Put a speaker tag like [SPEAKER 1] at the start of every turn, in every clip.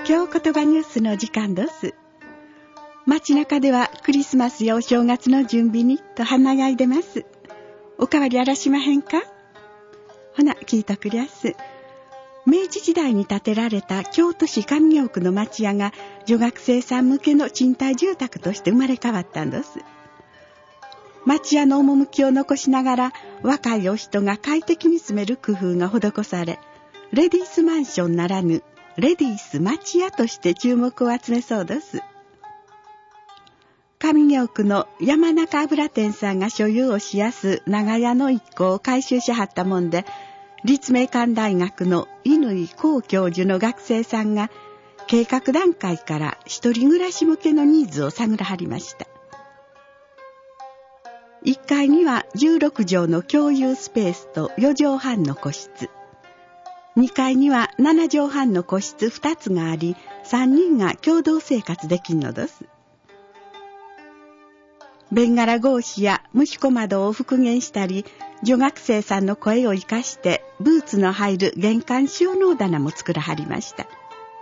[SPEAKER 1] 京言葉ニュースの時間です。街中ではクリスマスやお正月の準備にと花がいでます。おかわりあらしまへんか？ほな聞いとくりゃす。明治時代に建てられた京都市上京区の町屋が女学生さん向けの賃貸住宅として生まれ変わったんです。町屋の趣を残しながら若いお人が快適に住める工夫が施され、レディースマンションならぬレディース町屋として注目を集めそうです。上京区の山中油店さんが所有をしやす長屋の一戸を改修しはったもんで、立命館大学の乾光教授の学生さんが計画段階から一人暮らし向けのニーズを探らはりました。1階には16畳の共有スペースと4畳半の個室、2階には7畳半の個室2つがあり、3人が共同生活できるのです。ベンガラ格子や虫小窓を復元したり、女学生さんの声を生かしてブーツの入る玄関収納棚も作らはりました。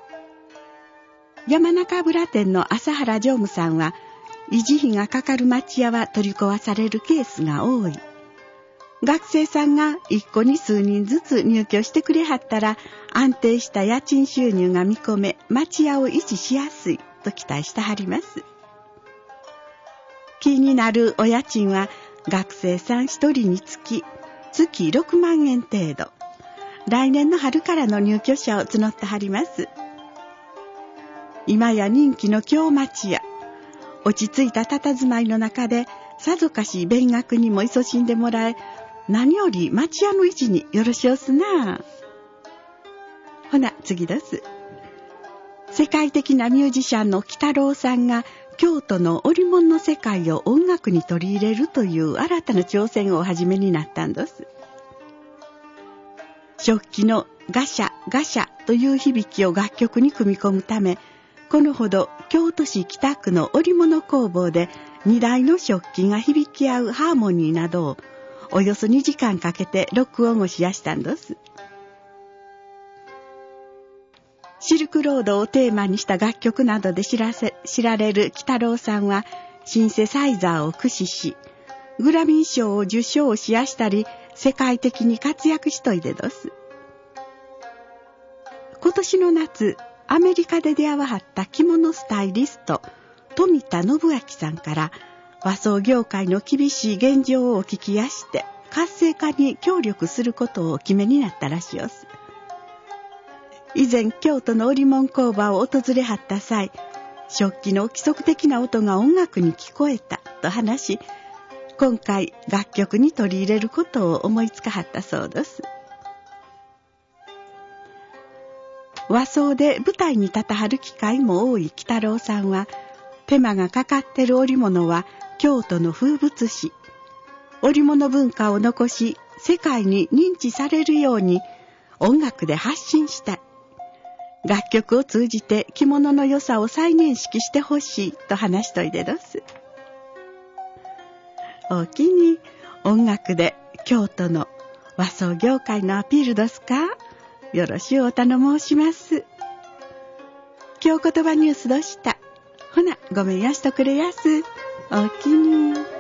[SPEAKER 1] 山中油店の朝原常務さんは、維持費がかかる町屋は取り壊されるケースが多い。学生さんが一戸に数人ずつ入居してくれはったら、安定した家賃収入が見込め、町屋を維持しやすいと期待してはります。気になるお家賃は学生さん一人につき月6万円程度。来年の春からの入居者を募ってはります。今や人気の京町屋、落ち着いた佇まいの中でさぞかし勉学にも勤しんでもらえ、何より町屋の維持によろしおすな。ほな次です。世界的なミュージシャンの鬼太郎さんが京都の織物の世界を音楽に取り入れるという新たな挑戦をお始めになったんです。食器のガシャガシャという響きを楽曲に組み込むため、このほど京都市北区の織物工房で2台の食器が響き合うハーモニーなどをおよそ2時間かけて録音をしやしたんです。シルクロードをテーマにした楽曲などで知られる鬼太郎さんは、シンセサイザーを駆使し、グラミー賞を受賞しやしたり、世界的に活躍しといでどす。今年の夏、アメリカで出会わはった着物スタイリスト、富田信明さんから、和装業界の厳しい現状をお聞きやして、活性化に協力することをお決めになったらしおす。以前京都の織物工場を訪れはった際、食器の規則的な音が音楽に聞こえたと話し、今回楽曲に取り入れることを思いつかはったそうです。和装で舞台に立たはる機会も多い鬼太郎さんは、手間がかかってる織物は京都の風物詩、織物文化を残し世界に認知されるように音楽で発信したい。楽曲を通じて着物の良さを再認識してほしいと話しといでどす。おおきに音楽で京都の和装業界のアピールどすか？よろしゅうお頼申します。京言葉ニュースどした。ほなごめんやしとくれやす。おおきに。